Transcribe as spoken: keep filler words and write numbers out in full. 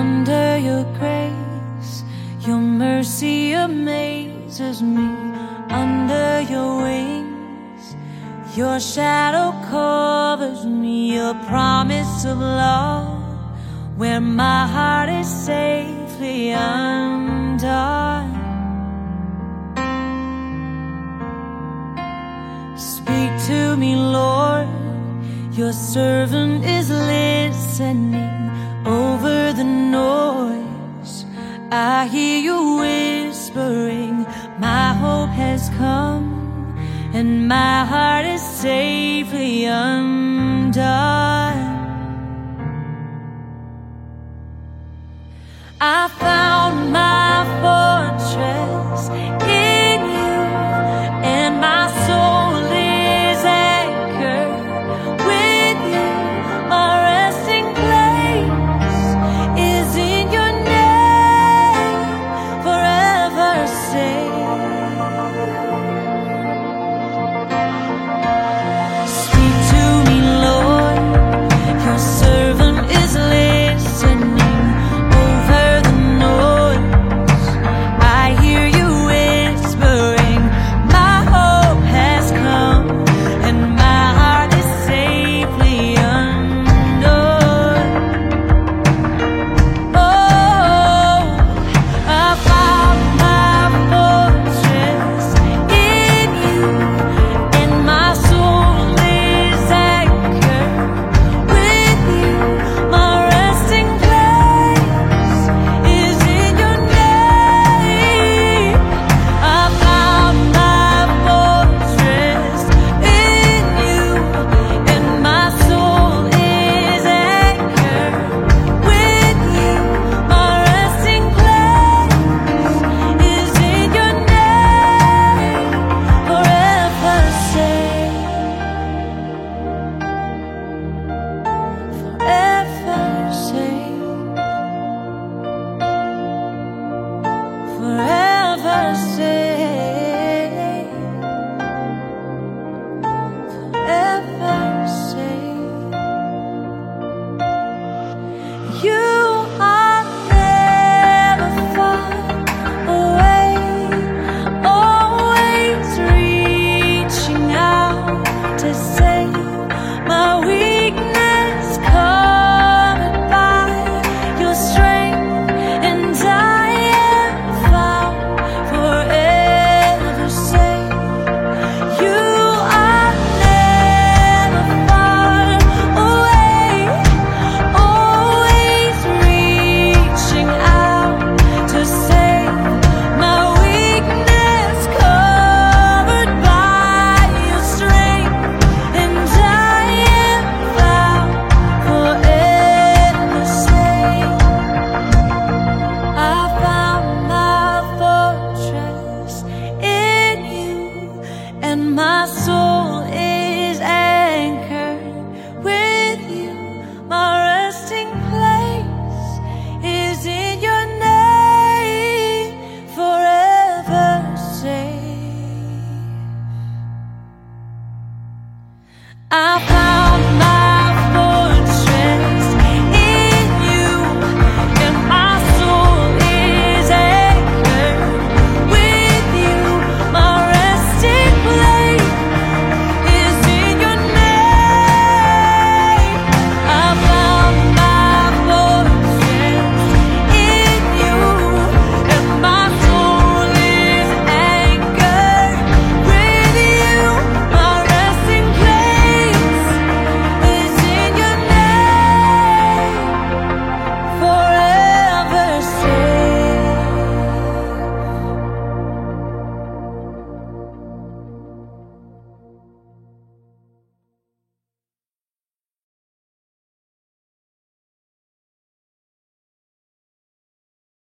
under your grace. Your mercy amazes me. Under your wings, your shadow covers me. Your promise of love, where my heart is safely undone. Speak to me, Lord, your servant is listening. Over the noise, I hear you whispering, my hope has come, and my heart is safely undone. I found my fortress in you, and my soul is anchored with you. My resting place is in your name, forever safe. Speak to me, Lord, your servant is listening. My soul is anchored with you. My resting place is in your name, forever safe. I found